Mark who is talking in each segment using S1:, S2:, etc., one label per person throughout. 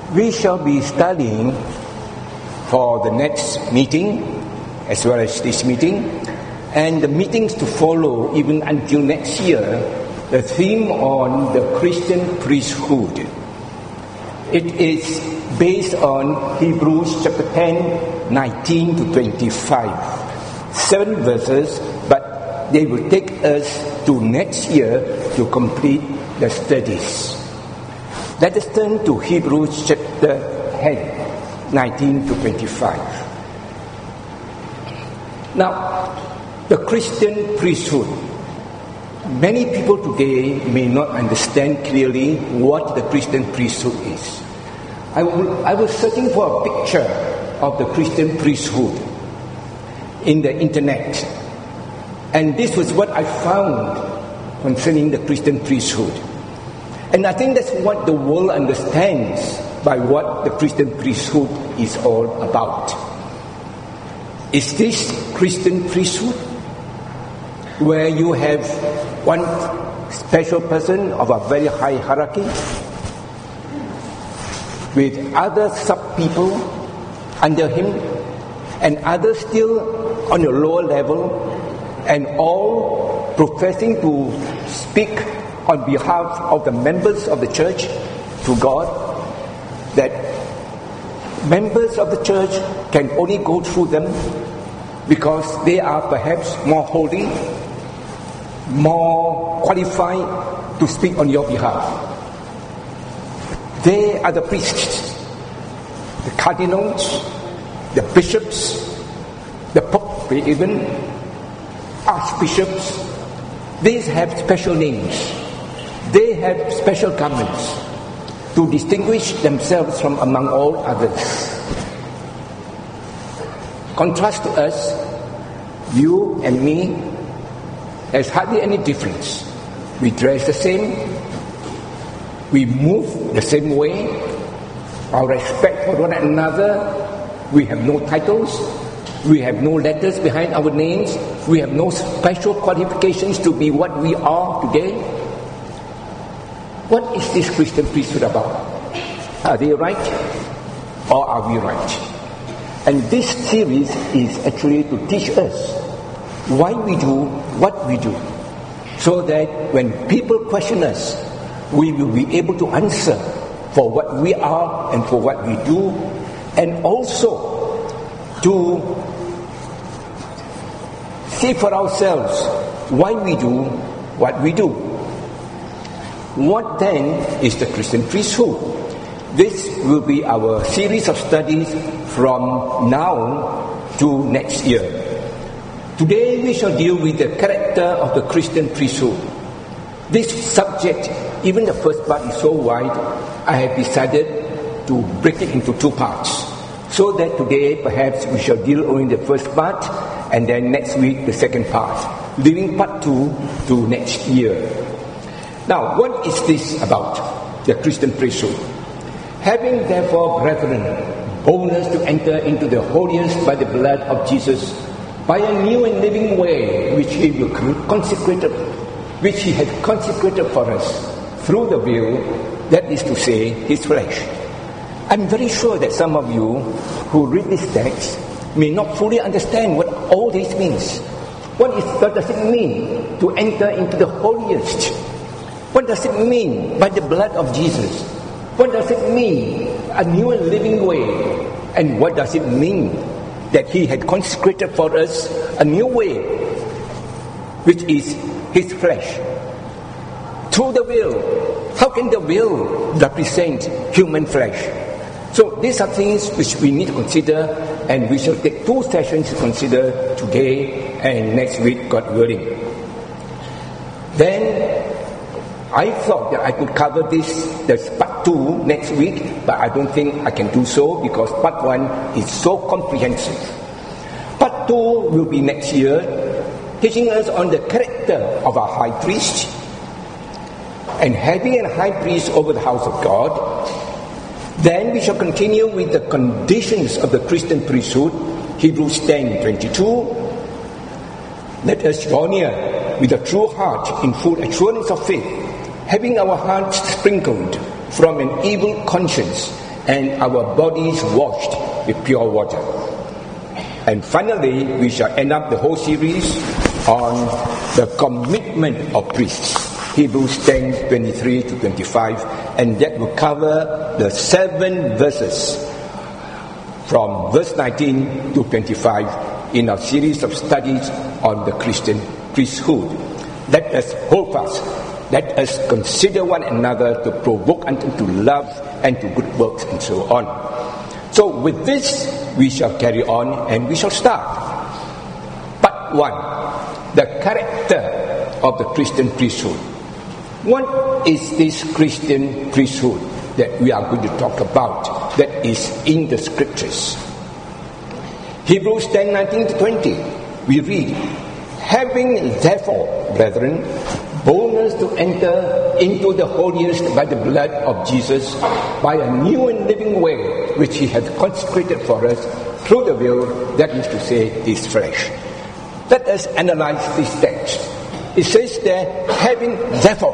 S1: We shall be studying for the next meeting as well as this meeting and the meetings to follow even until next year, the theme on the Christian priesthood. It is based on Hebrews chapter 10, 19 to 25. 7 verses, but they will take us to next year to complete the studies. Let us turn to Hebrews chapter 10, 19 to 25. Now, the Christian priesthood. Many people today may not understand clearly what the Christian priesthood is. I was searching for a picture of the Christian priesthood in the internet, and this was what I found concerning the Christian priesthood. And I think that's what the world understands by what the Christian priesthood is all about. Is this Christian priesthood where you have one special person of a very high hierarchy with other sub-people under him and others still on a lower level, and all professing to speak on behalf of the members of the church to God, that members of the church can only go through them because they are perhaps more holy, more qualified to speak on your behalf. They are the priests, the cardinals, the bishops, the pope, even archbishops. These have special names. They have special garments to distinguish themselves from among all others. Contrast to us, you and me, there's hardly any difference. We dress the same, we move the same way, our respect for one another, we have no titles, we have no letters behind our names, we have no special qualifications to be what we are today. What is this Christian priesthood about? Are they right or are we right? And this series is actually to teach us why we do what we do, so that when people question us, we will be able to answer for what we are and for what we do, and also to see for ourselves why we do what we do. What then is the Christian priesthood? This will be our series of studies from now to next year. Today we shall deal with the character of the Christian priesthood. This subject, even the first part is so wide, I have decided to break it into 2 parts. So that today perhaps we shall deal only the first part, and then next week the second part, leaving part 2 to next year. Now, what is this about, the Christian priesthood? Having therefore, brethren, boldness to enter into the holiest by the blood of Jesus, by a new and living way which He had consecrated for us through the veil, that is to say, His flesh. I'm very sure that some of you who read this text may not fully understand what all this means. What does it mean to enter into the holiest? What does it mean by the blood of Jesus? What does it mean, a new and living way? And what does it mean that He had consecrated for us a new way, which is His flesh? Through the veil. How can the veil represent human flesh? So these are things which we need to consider, and we shall take 2 sessions to consider today and next week, God willing. Then I thought that I could cover this part 2 next week, but I don't think I can do so because part 1 is so comprehensive. Part 2 will be next year, teaching us on the character of our high priest, and having a high priest over the house of God. Then we shall continue with the conditions of the Christian priesthood, Hebrews 10:22. Let us draw near with a true heart in full assurance of faith, having our hearts sprinkled from an evil conscience and our bodies washed with pure water. And finally, we shall end up the whole series on the commitment of priests, Hebrews 10:23 to 25, and that will cover the 7 verses from verse 19 to 25 in our series of studies on the Christian priesthood. Let us hold fast. Let us consider one another to provoke unto love and to good works, and so on. So with this, we shall carry on and we shall start. Part 1, the character of the Christian priesthood. What is this Christian priesthood that we are going to talk about that is in the scriptures? Hebrews 10:19 to 20, we read, having therefore, brethren, boldness to enter into the holiest by the blood of Jesus, by a new and living way which he hath consecrated for us through the veil, that is to say, his flesh. Let us analyze this text. It says there, having therefore.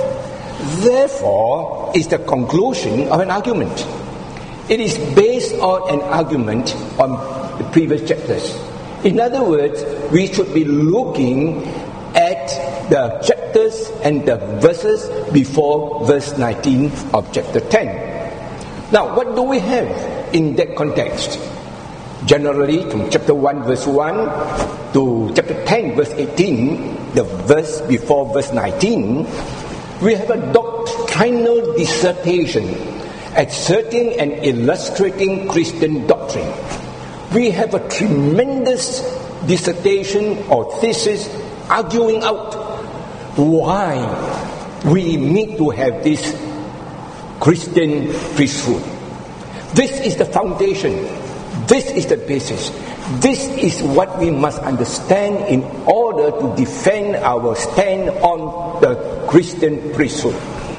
S1: Therefore is the conclusion of an argument. It is based on an argument on the previous chapters. In other words, we should be looking at the chapters and the verses before verse 19 of chapter 10. Now, what do we have in that context? Generally, from chapter 1 verse 1 to chapter 10 verse 18, the verse before verse 19, we have a doctrinal dissertation asserting and illustrating Christian doctrine. We have a tremendous dissertation or thesis arguing out why we need to have this Christian priesthood. This is the foundation. This is the basis. This is what we must understand in order to defend our stand on the Christian priesthood.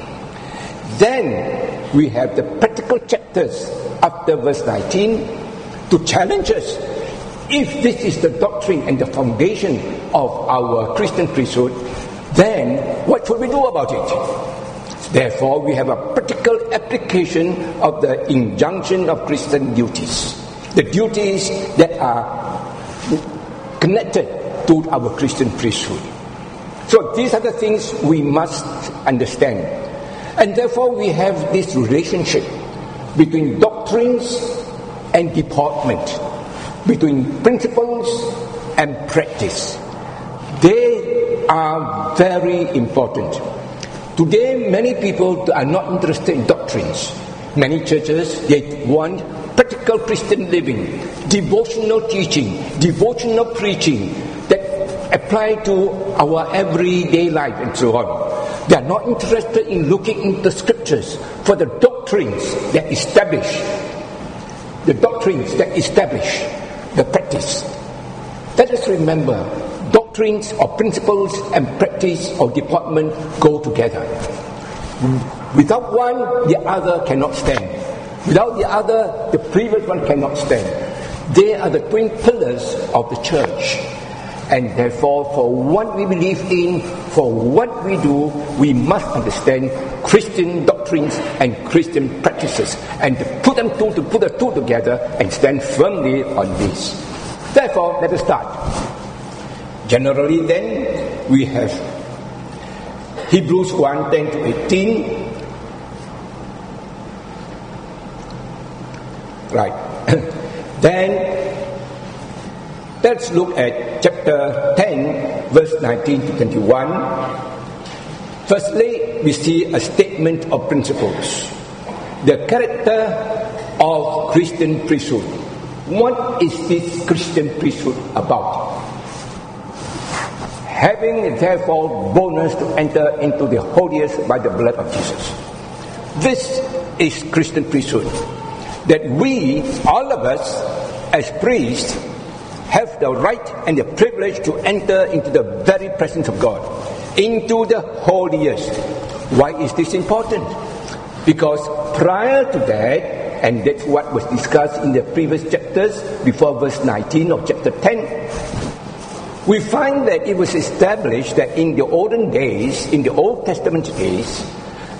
S1: Then we have the practical chapters after verse 19 to challenge us. If this is the doctrine and the foundation of our Christian priesthood, then what should we do about it? Therefore, we have a practical application of the injunction of Christian duties, the duties that are connected to our Christian priesthood. So these are the things we must understand. And therefore, we have this relationship between doctrines and deportment, between principles and practice. They are very important. Today, many people are not interested in doctrines. Many churches, they want practical Christian living, devotional teaching, devotional preaching that apply to our everyday life and so on. They are not interested in looking into scriptures for the doctrines that establish the practice. Let us remember, doctrines or principles and practice or deportment go together. Without one, the other cannot stand. Without the other, the previous one cannot stand. They are the twin pillars of the church. And therefore, for what we believe in, for what we do, we must understand Christian doctrines and Christian practices, and to put the two together and stand firmly on this. Therefore, let us start. Generally then, we have Hebrews 1:10 to 18. Right. Then, let's look at chapter 10, verse 19 to 21. Firstly, we see a statement of principles. The character of Christian priesthood. What is this Christian priesthood about? Having therefore boldness to enter into the holiest by the blood of Jesus. This is Christian priesthood. That we, all of us, as priests, have the right and the privilege to enter into the very presence of God, into the holiest. Why is this important? Because prior to that, and that's what was discussed in the previous chapters before verse 19 of chapter 10, we find that it was established that in the olden days, in the Old Testament days,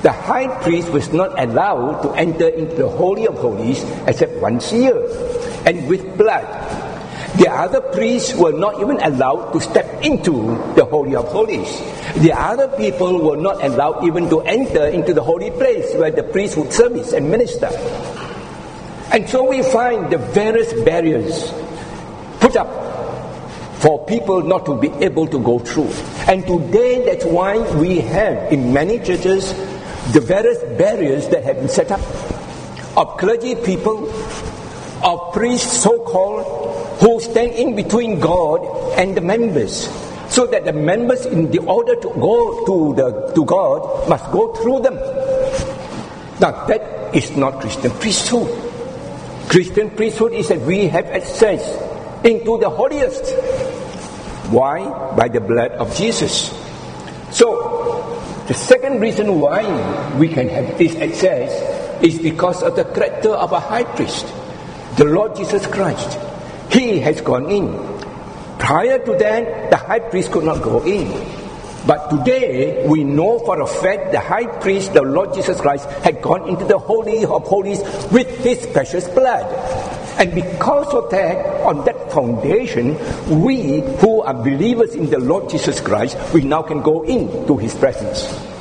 S1: the high priest was not allowed to enter into the Holy of Holies except once a year, and with blood. The other priests were not even allowed to step into the Holy of Holies. The other people were not allowed even to enter into the holy place where the priest would service and minister. And so we find the various barriers put up for people not to be able to go through. And today that's why we have in many churches the various barriers that have been set up of clergy people, of priests so-called, who stand in between God and the members, so that the members, in the order to go to God, must go through them. Now that is not Christian priesthood. Christian priesthood is that we have access into the holiest. Why? By the blood of Jesus. So the second reason why we can have this access is because of the character of a high priest, the Lord Jesus Christ. He has gone in. Prior to that, the high priest could not go in. But today, we know for a fact the high priest, the Lord Jesus Christ, had gone into the Holy of Holies with his precious blood. And because of that, on that foundation, we who are believers in the Lord Jesus Christ, we now can go into his presence.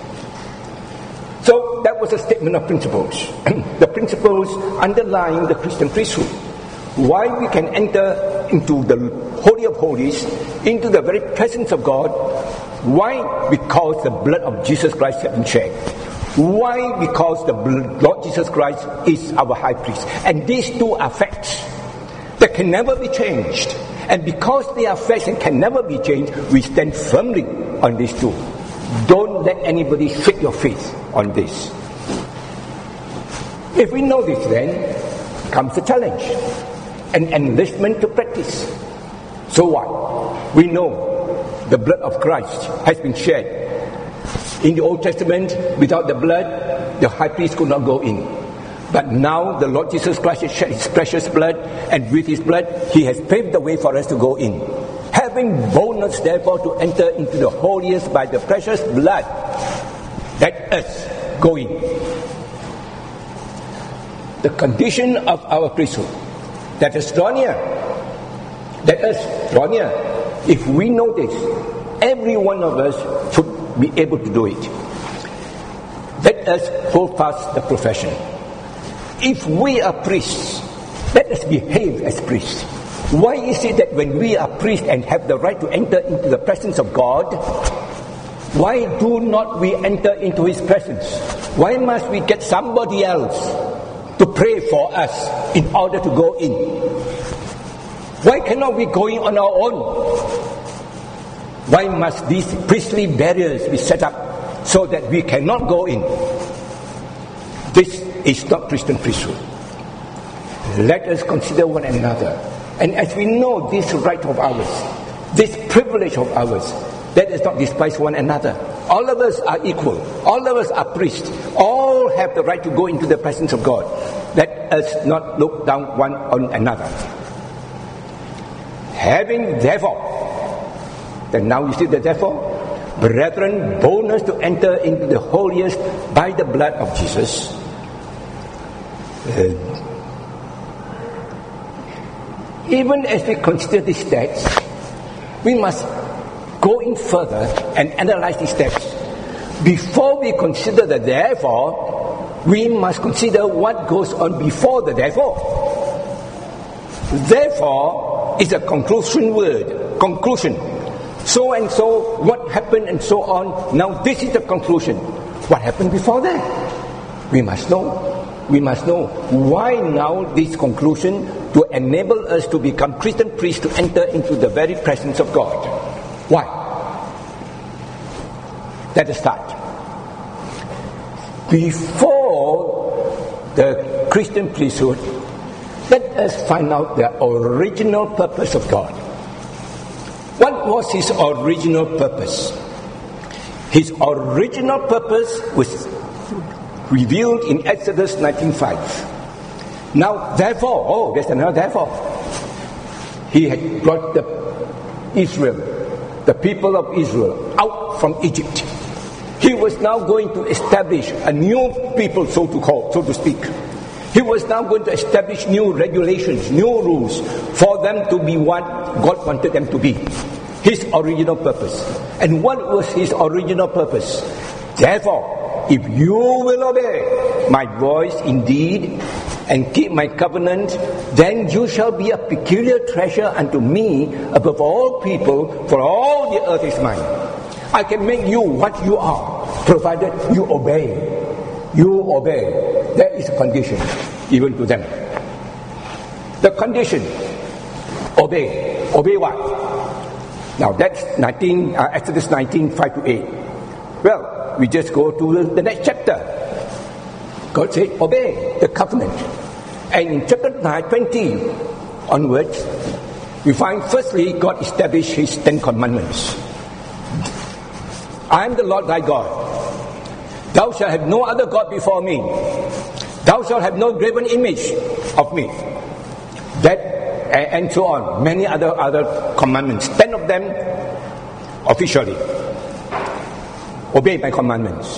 S1: So that was a statement of principles. The principles underlying the Christian priesthood. Why we can enter into the Holy of Holies, into the very presence of God. Why? Because the blood of Jesus Christ has been shed. Why? Because the Lord Jesus Christ is our high priest. And these two are facts that can never be changed. And because they are facts and can never be changed, we stand firmly on these two. Don't let anybody shake your faith on this. If we know this, then comes the challenge. An enlistment to practice. So what? We know the blood of Christ has been shed. In the Old Testament, without the blood, the high priest could not go in. But now the Lord Jesus Christ has shed his precious blood, and with his blood, he has paved the way for us to go in. Having boldness, therefore, to enter into the holiest by the precious blood, let us go in. The condition of our priesthood. Let us draw near. Let us draw near. If we know this, every one of us should be able to do it. Let us hold fast the profession. If we are priests, let us behave as priests. Why is it that when we are priests and have the right to enter into the presence of God, why do not we enter into his presence? Why must we get somebody else to pray for us in order to go in? Why cannot we go in on our own? Why must these priestly barriers be set up so that we cannot go in? This is not Christian priesthood. Let us consider one another. And as we know this right of ours, this privilege of ours, let us not despise one another. All of us are equal. All of us are priests. All have the right to go into the presence of God. Let us not look down one on another. Having therefore, then now you see the therefore, brethren, boldness to enter into the holiest by the blood of Jesus. Even as we consider these steps, we must go in further and analyze these steps. Before we consider the therefore, we must consider what goes on before the therefore. Therefore is a conclusion word. Conclusion. So and so, what happened and so on. Now this is the conclusion. What happened before that? We must know. We must know why now this conclusion, to enable us to become Christian priests, to enter into the very presence of God. Why? Let us start. Before the Christian priesthood, let us find out the original purpose of God. What was his original purpose? His original purpose was revealed in Exodus 19:5. Now, therefore, there's another therefore. He had brought the people of Israel, out from Egypt. He was now going to establish a new people, so to speak. He was now going to establish new regulations, new rules for them to be what God wanted them to be. His original purpose. And what was his original purpose? Therefore, if you will obey my voice indeed and keep my covenant, then you shall be a peculiar treasure unto me above all people, for all the earth is mine. I can make you what you are, provided you obey. You obey. There is a condition given to them. The condition, obey. Obey what? Now that's Exodus 19, 5 to 8. Well, we just go to the next chapter. God said, obey the covenant. And in chapter 20 onwards, we find firstly, God established His 10 commandments. I am the Lord thy God. Thou shalt have no other God before me. Thou shalt have no graven image of me. That, and so on. Many other commandments. 10 of them officially. Obey my commandments.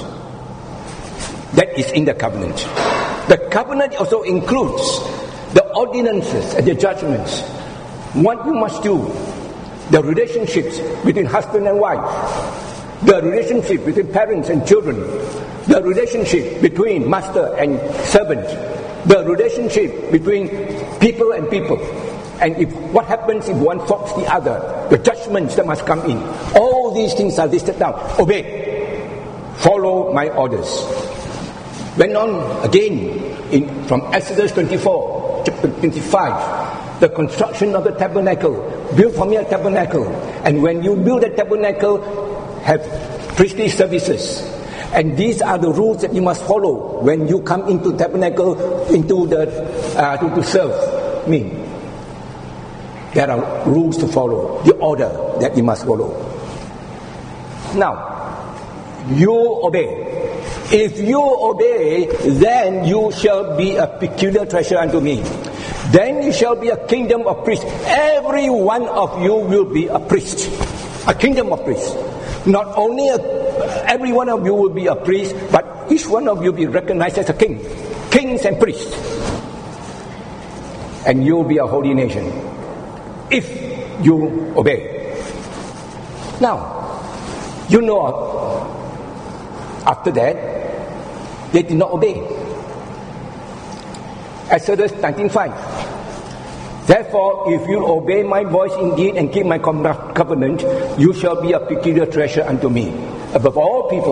S1: That is in the covenant. The covenant also includes the ordinances and the judgments. What you must do. The relationships between husband and wife. The relationship between parents and children. The relationship between master and servant. The relationship between people and people. And if what happens if one faults the other, the judgments that must come in. All these things are listed down. Obey. Follow my orders. Went on again from Exodus 24, chapter 25. The construction of the tabernacle. Build for me a tabernacle. And when you build a tabernacle, have priestly services. And these are the rules that you must follow when you come into tabernacle, to serve me. There are rules to follow, the order that you must follow. Now, you obey. If you obey, then you shall be a peculiar treasure unto me. Then you shall be a kingdom of priests. Every one of you will be a priest. A kingdom of priests. Not only every one of you will be a priest, but each one of you will be recognized as a king. Kings and priests. And you will be a holy nation. If you obey. Now, you know, after that, they did not obey. Exodus 19:5. Therefore, if you obey my voice indeed and keep my covenant, you shall be a peculiar treasure unto me, above all people.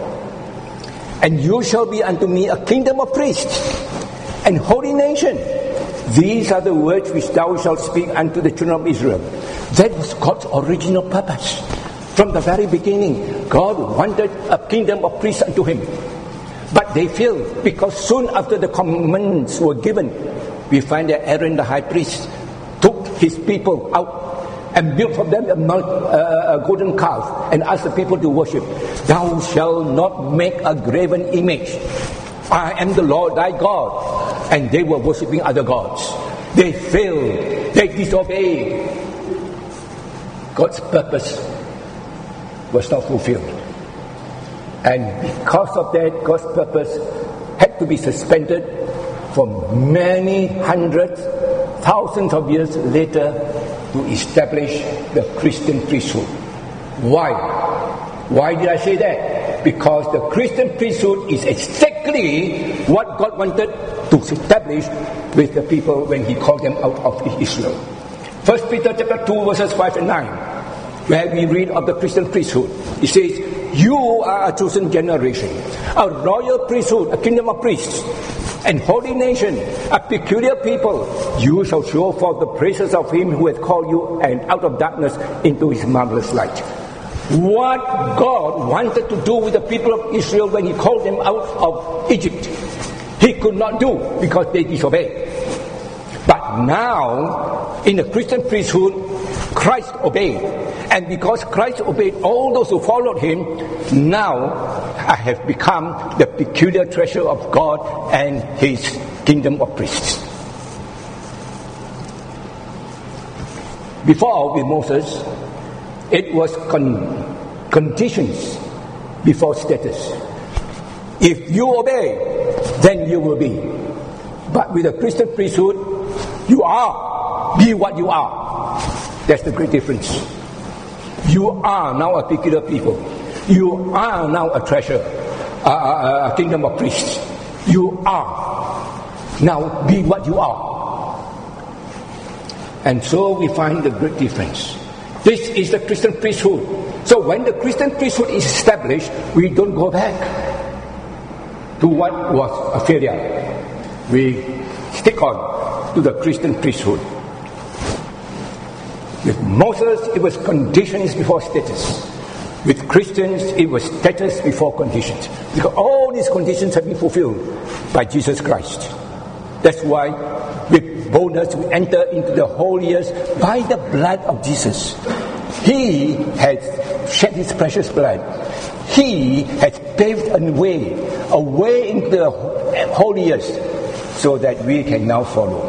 S1: And you shall be unto me a kingdom of priests, and holy nation. These are the words which thou shalt speak unto the children of Israel. That was God's original purpose. From the very beginning, God wanted a kingdom of priests unto Him. But they failed, because soon after the commandments were given, we find that Aaron the high priest took his people out and built for them a golden calf and asked the people to worship. Thou shalt not make a graven image. I am the Lord thy God. And they were worshipping other gods. They failed. They disobeyed. God's purpose was not fulfilled. And because of that, God's purpose had to be suspended for many hundreds, thousands of years later to establish the Christian priesthood. Why? Why did I say that? Because the Christian priesthood is exactly what God wanted to establish with the people when He called them out of Israel. 1 Peter chapter 2 verses 5 and 9, where we read of the Christian priesthood. It says, you are a chosen generation, a royal priesthood, a kingdom of priests, and holy nation, a peculiar people. You shall show forth the praises of Him who hath called you and out of darkness into His marvelous light. What God wanted to do with the people of Israel when He called them out of Egypt, He could not do because they disobeyed. But now, in the Christian priesthood, Christ obeyed. And because Christ obeyed all those who followed Him, now I have become the peculiar treasure of God and His kingdom of priests. Before with Moses, it was conditions before status. If you obey, then you will be. But with the Christian priesthood, you are, be what you are. That's the great difference. You are now a peculiar people. You are now a treasure, a kingdom of priests. You are. Now be what you are. And so we find the great difference. This is the Christian priesthood. So when the Christian priesthood is established, we don't go back to what was a failure. We stick on to the Christian priesthood. With Moses, it was conditions before status. With Christians, it was status before conditions. Because all these conditions have been fulfilled by Jesus Christ. That's why with boldness we enter into the holiest by the blood of Jesus. He has shed his precious blood. He has paved a way into the holiest, so that we can now follow.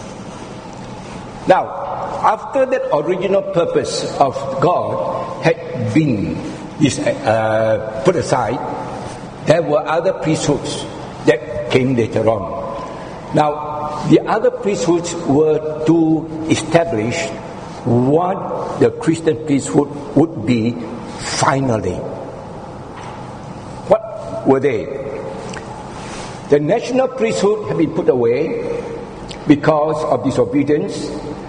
S1: Now, after that original purpose of God had been put aside, there were other priesthoods that came later on. Now, the other priesthoods were to establish what the Christian priesthood would be finally. What were they? The national priesthood had been put away because of disobedience.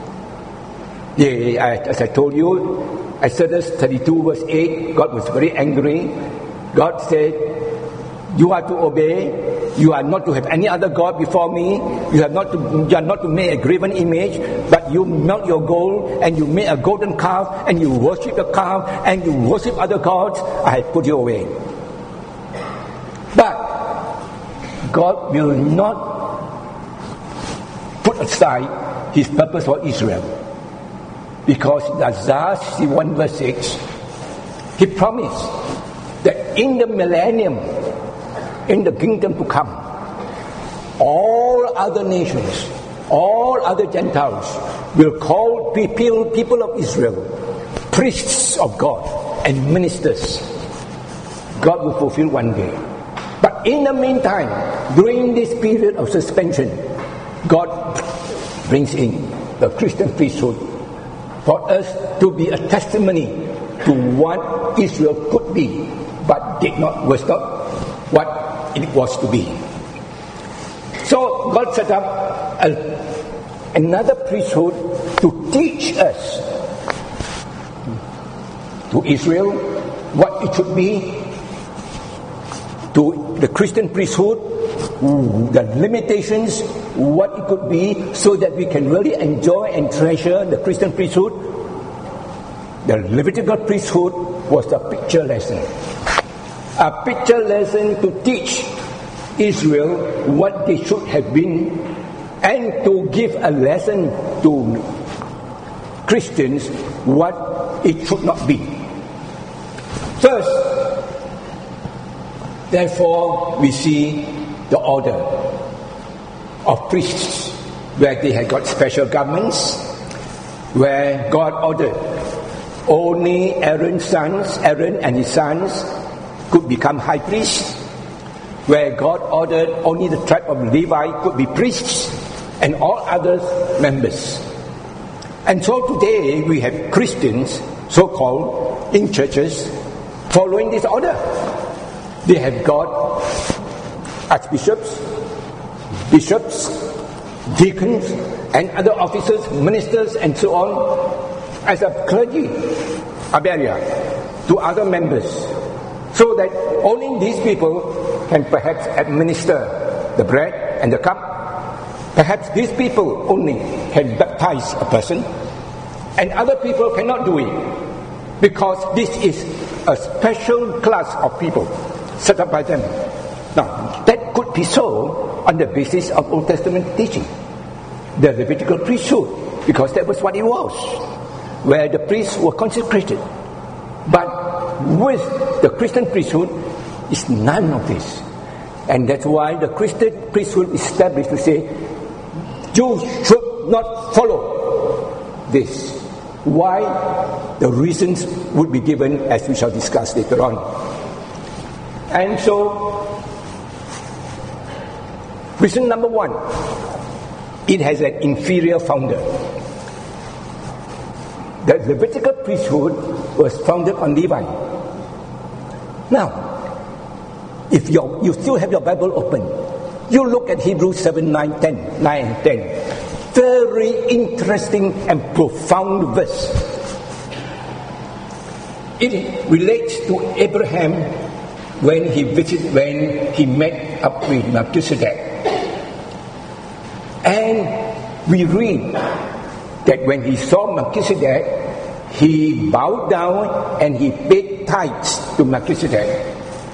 S1: As I told you, Exodus 32 verse 8, God was very angry. God said, you are to obey. You are not to have any other God before me. You are not to make a graven image, but you melt your gold and you make a golden calf and you worship the calf and you worship other gods. I have put you away. But God will not put aside his purpose for Israel. Because in Isaiah 61 verse 6, he promised that in the millennium, in the kingdom to come, all other nations, all other Gentiles will call people of Israel priests of God and ministers. God will fulfill one day. But in the meantime, during this period of suspension, God brings in the Christian priesthood for us to be a testimony to what Israel could be, but was not what it was to be. So God set up another priesthood to teach us, to Israel, what it should be, to the Christian priesthood, the limitations, what it could be, so that we can really enjoy and treasure the Christian priesthood. The Levitical priesthood was a picture lesson. A picture lesson to teach Israel what they should have been, and to give a lesson to Christians what it should not be. First, therefore, we see the order of priests, where they had got special garments, where God ordered only Aaron and his sons could become high priests, where God ordered only the tribe of Levi could be priests, and all others members. And so today we have Christians, so-called, in churches, following this order. They have got archbishops, bishops, deacons, and other officers, ministers, and so on, as a clergy, a barrier to other members, so that only these people can perhaps administer the bread and the cup. Perhaps these people only can baptize a person, and other people cannot do it, because this is a special class of people set up by them. Now, that could be so on the basis of Old Testament teaching, the Levitical priesthood, because that was what it was, where the priests were consecrated. But with the Christian priesthood, is none of this. And that's why the Christian priesthood is established to say, you should not follow this. Why? The reasons would be given, as we shall discuss later on. And so, reason number one, it has an inferior founder. The Levitical priesthood was founded on Levi. Now, if you still have your Bible open, you look at Hebrews 7, 9 and 10. Very interesting and profound verse. It relates to Abraham when he met up with Melchizedek. And we read that when he saw Melchizedek, he bowed down and he paid tithes to Melchizedek.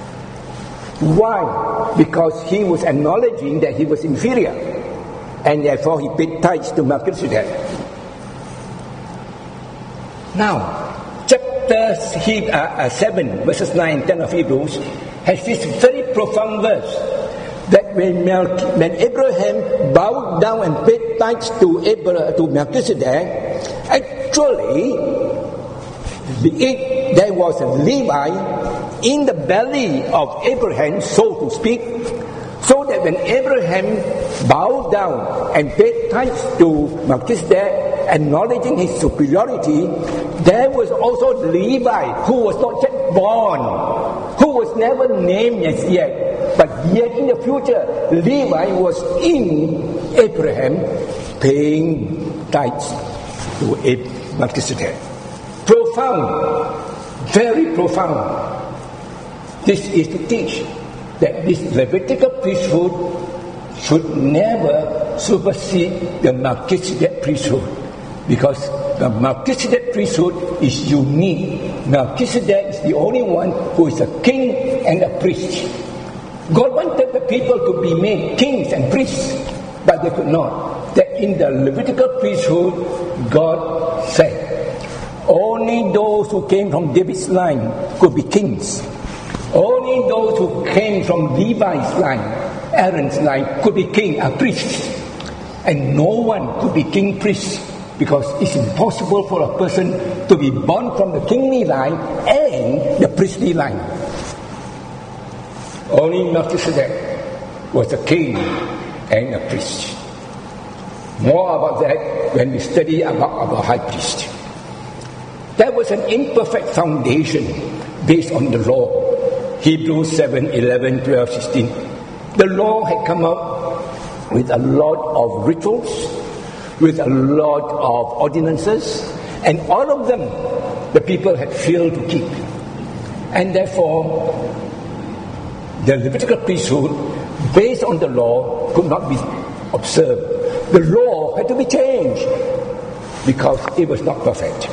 S1: Why? Because he was acknowledging that he was inferior, and therefore he paid tithes to Melchizedek. Now, chapter 7, verses 9 and 10 of Hebrews has this very profound verse that when Abraham bowed down and paid tithes to Melchizedek, actually there was a Levi in the belly of Abraham, so to speak, so that when Abraham bowed down and paid tithes to Melchizedek, acknowledging his superiority, there was also Levi who was not yet born, who was never named as yet, but yet in the future, Levi was in Abraham paying tithes to Melchizedek. Profound, very profound. This is to teach that this Levitical priesthood should never supersede the Melchizedek priesthood, because the Melchizedek priesthood is unique. Melchizedek is the only one who is a king and a priest. God wanted the people to be made kings and priests, but they could not. That in the Levitical priesthood, God said, only those who came from David's line could be kings. Only those who came from Levi's line, Aaron's line, could be king, a priest. And no one could be king priest, because it's impossible for a person to be born from the kingly line and the priestly line. Only Melchizedek was a king and a priest. More about that when we study about our high priest. There was an imperfect foundation based on the law. Hebrews 7, 11, 12, 16. The law had come up with a lot of rituals, with a lot of ordinances, and all of them the people had failed to keep. And therefore, the Levitical priesthood, based on the law, could not be observed. The law had to be changed because it was not perfect.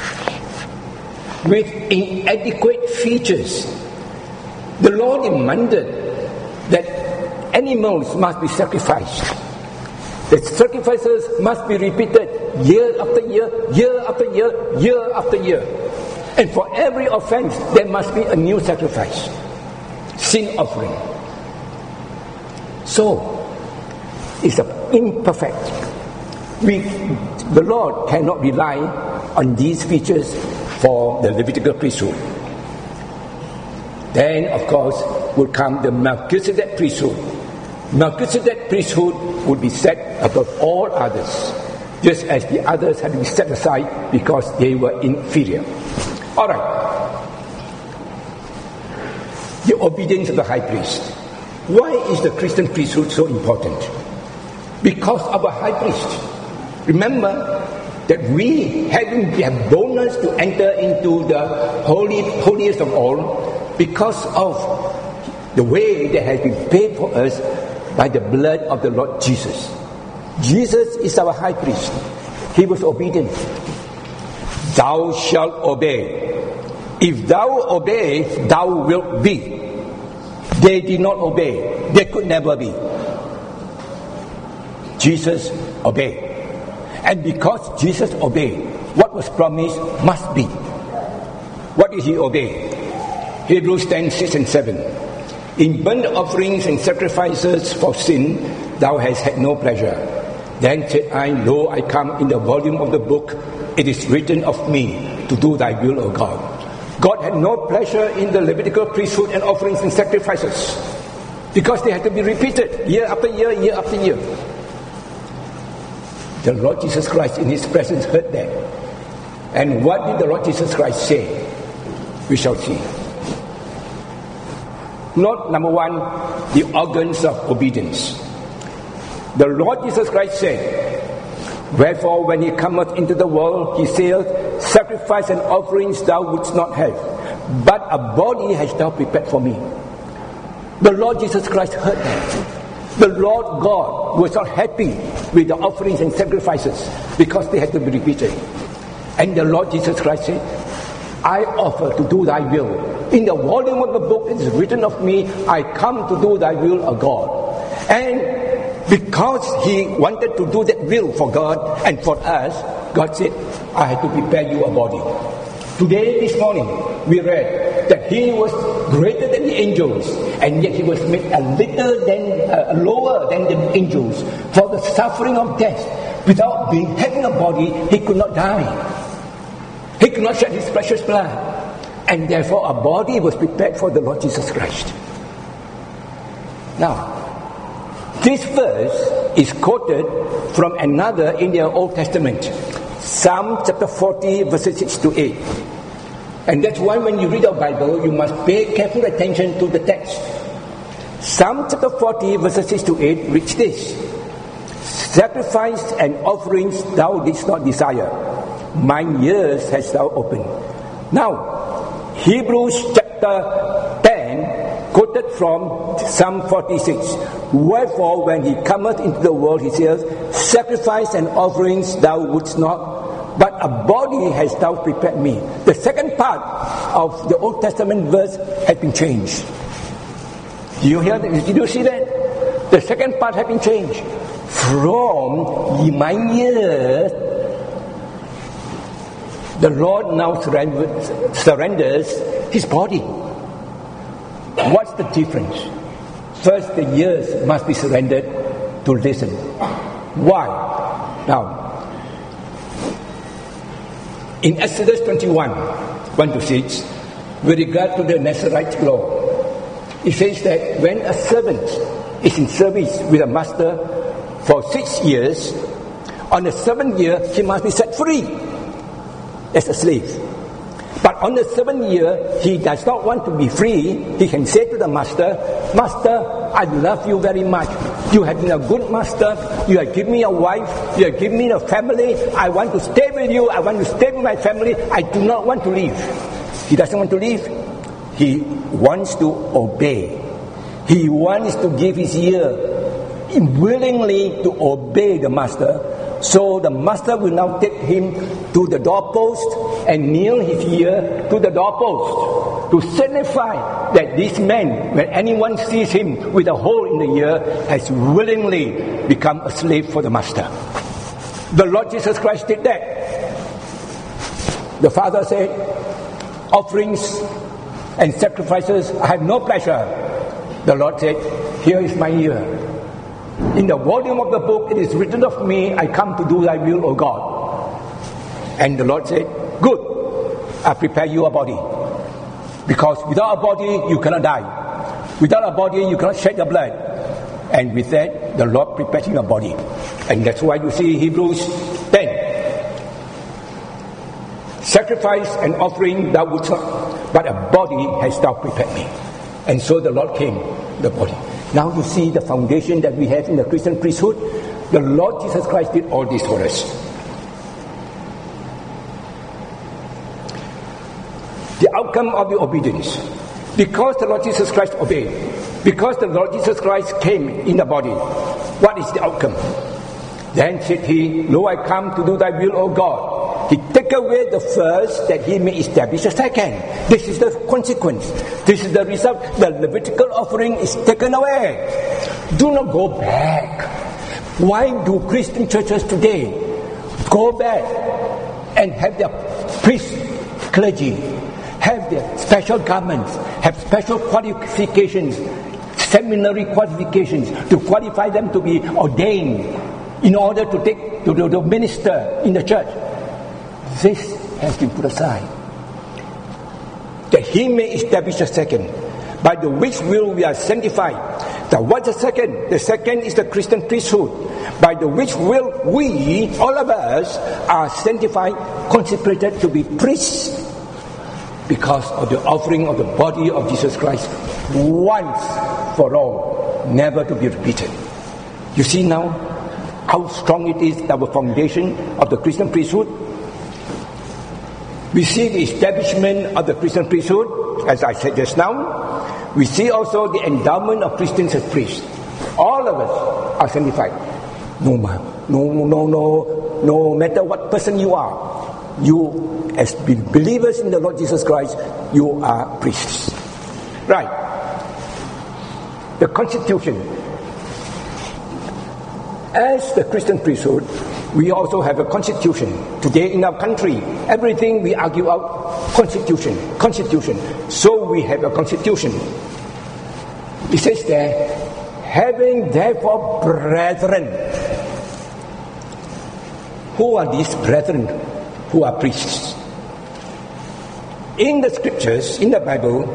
S1: With inadequate features, the law demanded that animals must be sacrificed. The sacrifices must be repeated year after year, year after year, year after year. And for every offense, there must be a new sacrifice. Sin offering. So, it's imperfect. The Lord cannot rely on these features for the Levitical priesthood. Then, of course, would come the Melchizedek priesthood. Melchizedek priesthood would be set above all others, just as the others had to be set aside because they were inferior. All right. The obedience of the high priest. Why is the Christian priesthood so important? Because of a high priest. Remember that we have boldness to enter into the holiest of all because of the way that has been paid for us by the blood of the Lord Jesus. Jesus is our high priest. He was obedient. Thou shalt obey. If thou obey, thou wilt be. They did not obey. They could never be. Jesus obeyed. And because Jesus obeyed, what was promised must be. What did he obey? Hebrews 10, 6 and 7. In burnt offerings and sacrifices for sin, thou hast had no pleasure. Then said I, Lo, I come. In the volume of the book, it is written of me to do thy will, O God. God had no pleasure in the Levitical priesthood and offerings and sacrifices, because they had to be repeated year after year, year after year. The Lord Jesus Christ in His presence heard that. And what did the Lord Jesus Christ say? We shall see. Note number one, the organs of obedience. The Lord Jesus Christ said, "Wherefore when He cometh into the world, He saith, Sacrifice and offerings thou wouldst not have, but a body hast thou prepared for me." The Lord Jesus Christ heard that. The Lord God was not happy with the offerings and sacrifices because they had to be repeated. And the Lord Jesus Christ said, "I offer to do thy will. In the volume of the book it is written of me, I come to do thy will, O God." And because He wanted to do that will for God and for us, God said, "I had to prepare you a body." Today, this morning, we read that He was greater than the angels, and yet He was made lower than the angels for the suffering of death. Without having a body, He could not die. He could not shed His precious blood. And therefore, a body was prepared for the Lord Jesus Christ. Now, this verse is quoted from another in the Old Testament, Psalm chapter 40, verses 6 to 8. And that's why when you read your Bible, you must pay careful attention to the text. Psalm chapter 40, verses 6 to 8 reads this: "Sacrifice and offerings thou didst not desire, mine ears hast thou opened." Now, Hebrews chapter 10, quoted from Psalm 46, "Wherefore when He cometh into the world, He says, Sacrifice and offerings thou wouldst not, but a body hast thou prepared me." The second part of the Old Testament verse had been changed. Do you hear that? Did you see that? The second part had been changed. From mine ears, the Lord now surrenders His body. What's the difference? First, the ears must be surrendered to listen. Why? Now, in Exodus 21, 1 to 6, with regard to the Nazarite law, it says that when a servant is in service with a master for 6 years, on the 7th year, he must be set free as a slave. But on the 7th year, he does not want to be free. He can say to the master, "Master, I love you very much. You have been a good master. You have given me a wife. You have given me a family. I want to stay with you. I want to stay with my family. I do not want to leave." He doesn't want to leave. He wants to obey. He wants to give his ear willingly to obey the master. So the master will now take him to the doorpost and kneel his ear to the doorpost to signify that this man, when anyone sees him with a hole in the ear, has willingly become a slave for the master. The Lord Jesus Christ did that. The Father said, "Offerings and sacrifices I have no pleasure." The Lord said, "Here is my ear. In the volume of the book it is written of me, I come to do thy will, O God." And the Lord said, "Good, I prepare you a body. Because without a body you cannot die. Without a body you cannot shed your blood." And with that, the Lord prepared him a body. And that's why you see Hebrews 10. "Sacrifice and offering thou wouldst not, but a body hast thou prepared me." And so the Lord came, the body. Now you see the foundation that we have in the Christian priesthood. The Lord Jesus Christ did all this for us. The outcome of the obedience. Because the Lord Jesus Christ obeyed, because the Lord Jesus Christ came in the body, what is the outcome? Then said he, "Lo, I come to do thy will, O God." He took away the first that he may establish a second. This is the consequence. This is the result. The Levitical offering is taken away. Do not go back. Why do Christian churches today go back and have their priest clergy, have their special garments, have special qualifications, seminary qualifications to qualify them to be ordained in order to minister in the church? This has been put aside. that he may establish a second, by the which will we are sanctified. Now what's the second? The second is the Christian priesthood, by the which will we, all of us, are sanctified, consecrated to be priests, because of the offering of the body of Jesus Christ, once for all, never to be repeated. You see now how strong it is, our foundation of the Christian priesthood. We see the establishment of the Christian priesthood, as I said just now. We see also the endowment of Christians as priests. All of us are sanctified. No matter what person you are, you as believers in the Lord Jesus Christ, you are priests. Right. The constitution. As the Christian priesthood, we also have a constitution. Today in our country, everything we argue out, constitution. So we have a constitution. It says there, having therefore brethren. Who are these brethren who are priests? In the scriptures, in the Bible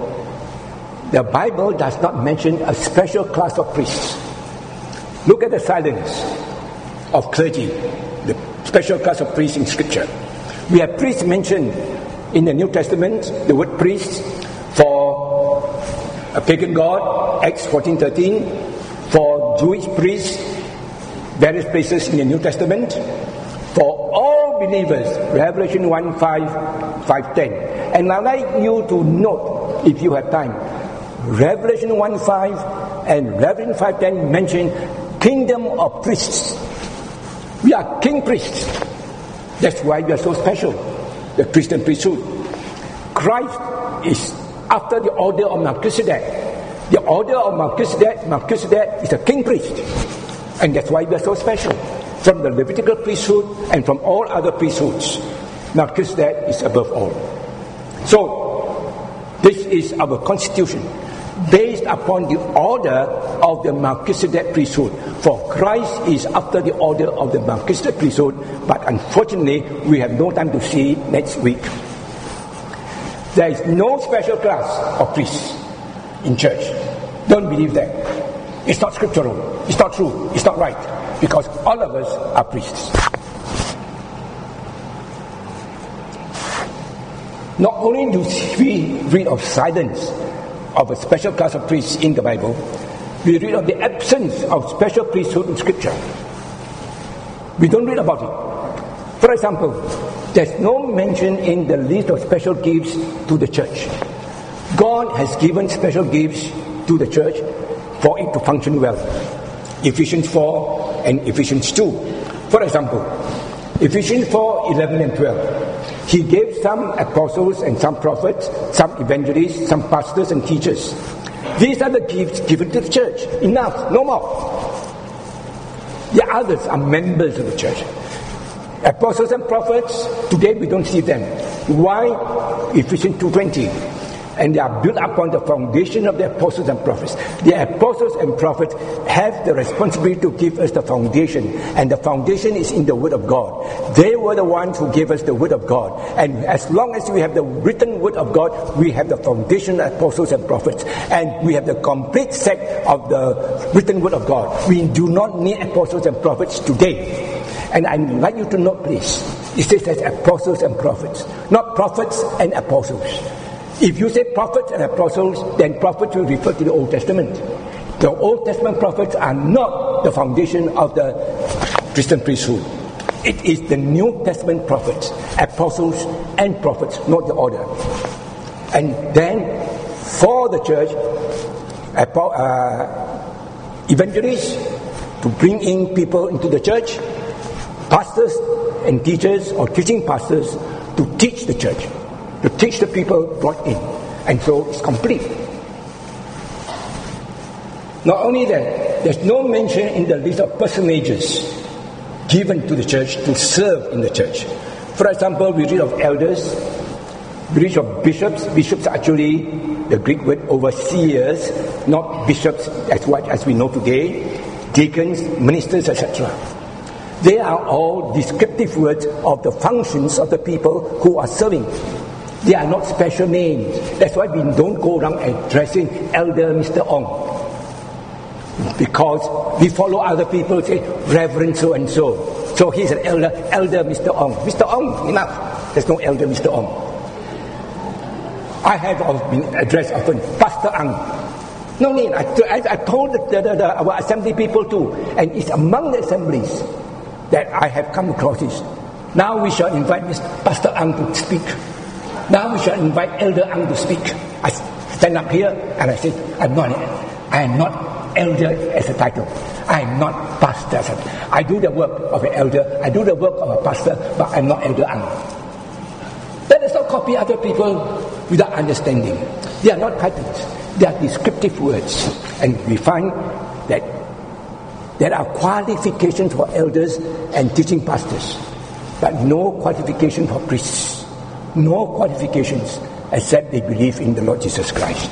S1: does not mention a special class of priests. Look at the silence of clergy, the special class of priests in scripture. We have priests mentioned in the New Testament, the word priest for a pagan god, Acts 14:13, for Jewish priests, various places in the New Testament, for all believers, Revelation 1:5, 5:10. And I'd like you to note, if you have time, Revelation 1:5 and Revelation 5:10 mention kingdom of priests. We are king priests. That's why we are so special, the Christian priesthood. Christ is after the order of Melchizedek. The order of Melchizedek is a king priest. And that's why we are so special. From the Levitical priesthood and from all other priesthoods, Melchizedek is above all. So, this is our constitution, based upon the order of the Melchizedek priesthood. For Christ is after the order of the Melchizedek priesthood, but unfortunately, we have no time to see next week. There is no special class of priests in church. Don't believe that. It's not scriptural. It's not true. It's not right. Because all of us are priests. Not only do we read of silence of a special class of priests in the Bible, we read of the absence of special priesthood in scripture. We don't read about it. For example, there's no mention in the list of special gifts to the church. God has given special gifts to the church for it to function well. Ephesians 4 and Ephesians 2. For example, Ephesians 4, 11 and 12. He gave some apostles and some prophets, some evangelists, some pastors and teachers. These are the gifts given to the church. Enough, no more. The others are members of the church. Apostles and prophets, today we don't see them. Why? Ephesians 2:20. And they are built upon the foundation of the apostles and prophets. The apostles and prophets have the responsibility to give us the foundation, and the foundation is in the Word of God. They were the ones who gave us the Word of God, and as long as we have the written Word of God, we have the foundation of apostles and prophets, and we have the complete set of the written Word of God. We do not need apostles and prophets today. And I'd like you to note, please, it says that apostles and prophets, not prophets and apostles. If you say prophets and apostles, then prophets will refer to the Old Testament. The Old Testament prophets are not the foundation of the Christian priesthood. It is the New Testament prophets, apostles and prophets, not the order. And then for the church, evangelists to bring in people into the church, pastors and teachers or teaching pastors to teach the church, to teach the people brought in. And so it's complete. Not only that, there's no mention in the list of personages given to the church to serve in the church. For example, we read of elders, we read of bishops. Bishops are actually the Greek word overseers, not bishops as we know today, deacons, ministers, etc. They are all descriptive words of the functions of the people who are serving. They are not special names. That's why we don't go around addressing Elder Mr. Ong. Because we follow other people, say, Reverend so-and-so. So he's an Elder Mr. Ong. Mr. Ong, enough. There's no Elder Mr. Ong. I have been addressed often, Pastor Ang. No need. I told our assembly people too, and it's among the assemblies that I have come across this. Now we shall invite Pastor Ang to speak. Now we shall invite Elder Ang to speak. I stand up here and I say, I am not elder as a title. I am not pastor. I do the work of an elder. I do the work of a pastor, but I'm not Elder Ang. Let us not copy other people without understanding. They are not titles. They are descriptive words. And we find that there are qualifications for elders and teaching pastors, but no qualification for priests. No qualifications except they believe in the Lord Jesus Christ.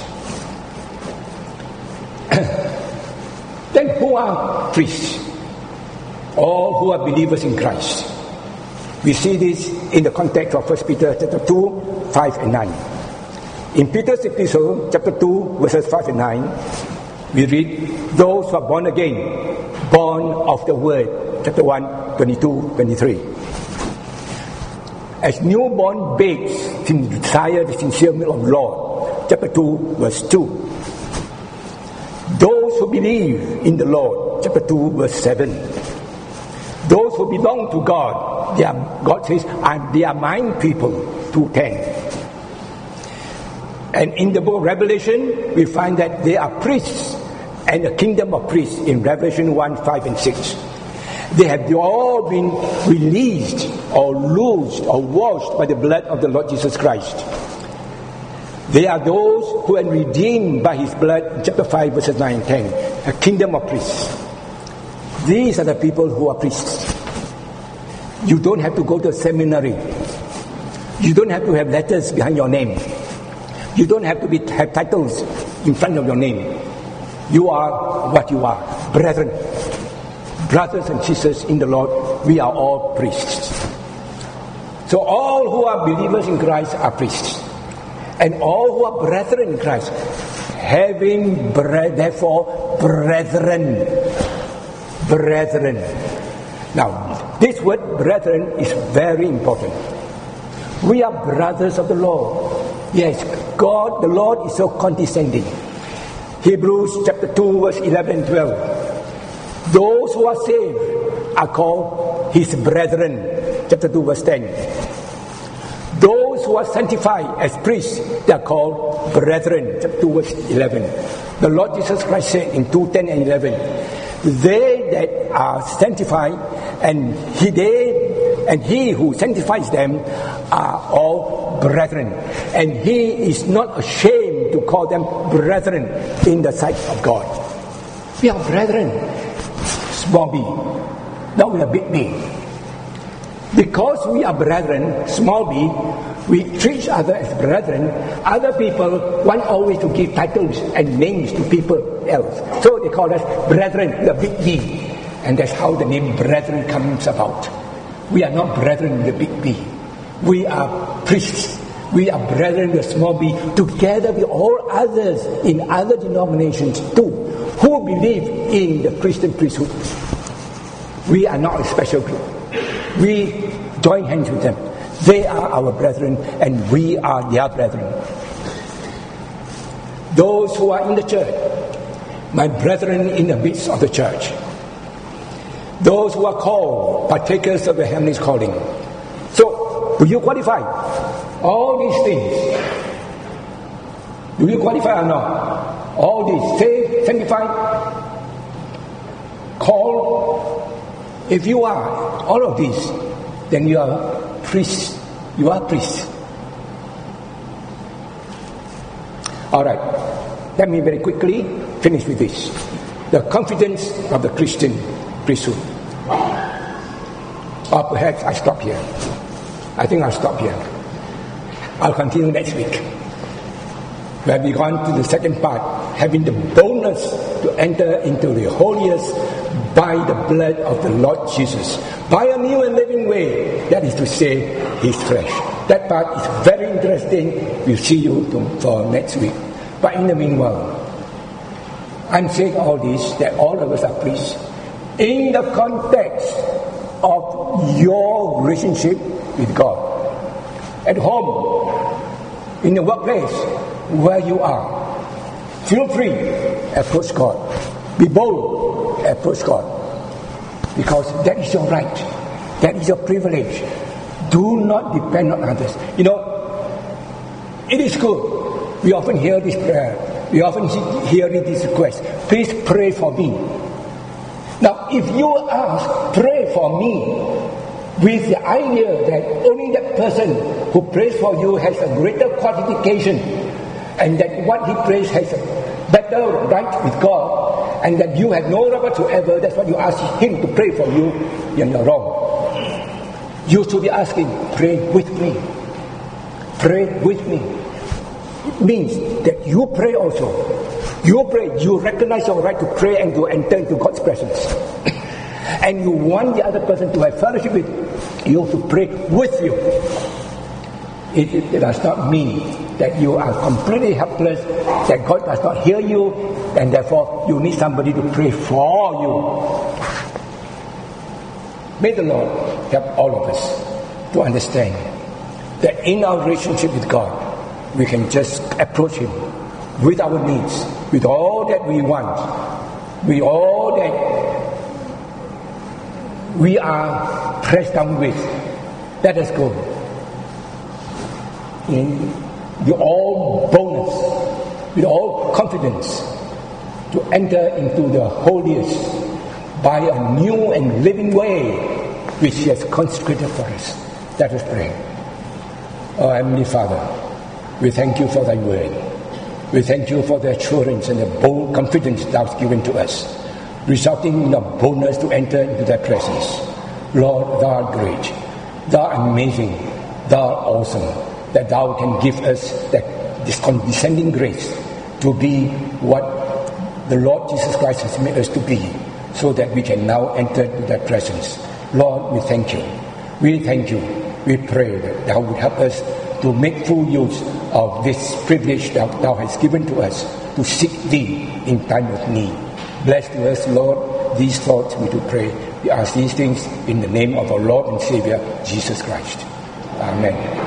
S1: Then who are priests? All who are believers in Christ. We see this in the context of 1 Peter chapter 2, 5 and 9. In Peter's epistle, chapter 2, verses 5 and 9, we read, those who are born again, born of the word, chapter 1, 22, 23. As newborn babes desire the sincere milk of Lord, chapter 2, verse 2. Those who believe in the Lord, chapter 2, verse 7. Those who belong to God, God says, they are mine people, 2:10. And in the book of Revelation, we find that they are priests and a kingdom of priests in Revelation 1, 5 and 6. They have all been released or loosed or washed by the blood of the Lord Jesus Christ. They are those who are redeemed by His blood, chapter 5, verses 9 and 10, a kingdom of priests. These are the people who are priests. You don't have to go to a seminary. You don't have to have letters behind your name. You don't have to have titles in front of your name. You are what you are, brethren. Brothers and sisters in the Lord, we are all priests. So all who are believers in Christ are priests. And all who are brethren in Christ, having therefore brethren. Brethren. Now, this word brethren is very important. We are brothers of the Lord. Yes, God, the Lord, is so condescending. Hebrews chapter 2, verse 11 and 12. Those who are saved are called His brethren. Chapter 2, verse 10. Those who are sanctified as priests, they are called brethren. Chapter 2, verse 11. The Lord Jesus Christ said in 2:10 and 11, they that are sanctified and he who sanctifies them are all brethren. And He is not ashamed to call them brethren in the sight of God. We are brethren. Small b. Now we are big B. Because we are brethren, small b, we treat each other as brethren. Other people want always to give titles and names to people else. So they call us brethren, the big B. And that's how the name brethren comes about. We are not brethren, the big B. We are priests. We are brethren, the small b, together with all others in other denominations too, who believe in the Christian priesthood. We are not a special group. We join hands with them. They are our brethren and we are their brethren. Those who are in the church, my brethren in the midst of the church. Those who are called partakers of the heavenly calling. So, do you qualify? All these things. Do you qualify or not? All these, saved, sanctified, called. If you are all of these, then you are priests. You are priests. Alright, let me very quickly finish with this. The confidence of the Christian priesthood. Or perhaps I stop here. I think I'll stop here. I'll continue next week. When we gone to the second part, having the boldness to enter into the holiest by the blood of the Lord Jesus, by a new and living way, that is to say, His flesh. That part is very interesting. We'll see you for next week. But in the meanwhile, I'm saying all this, that all of us are priests, in the context of your relationship with God. At home, in the workplace, where you are, feel free, approach God. Be bold, approach God. Because that is your right. That is your privilege. Do not depend on others. You know, it is good. We often hear this prayer. We often hear this request. Please pray for me. Now, if you ask, pray for me, with the idea that only that person who prays for you has a greater qualification, and that what he prays has a better right with God, and that you have no right whatsoever, that's what you ask him to pray for you, you're wrong. You should be asking, pray with me. Pray with me. It means that you pray also. You pray, you recognize your right to pray and to enter into God's presence. And you want the other person to have fellowship with you, to pray with you. It does not mean that you are completely helpless, that God does not hear you, and therefore you need somebody to pray for you. May the Lord help all of us to understand that in our relationship with God, we can just approach Him with our needs, with all that we want, with all that we are pressed down with. Let us go in with all boldness, with all confidence, to enter into the holiest by a new and living way which He has consecrated for us. Let us pray. Oh, Heavenly Father, we thank You for Thy word. We thank You for the assurance and the bold confidence Thou hast given to us, resulting in a boldness to enter into Thy presence. Lord, Thou art great, Thou art amazing, Thou art awesome, that Thou can give us this condescending grace to be what the Lord Jesus Christ has made us to be, so that we can now enter into Thy presence. Lord, we thank You. We thank You. We pray that Thou would help us to make full use of this privilege that Thou hast given to us to seek Thee in time of need. Bless to us, Lord, these thoughts we do pray. We ask these things in the name of our Lord and Savior, Jesus Christ. Amen.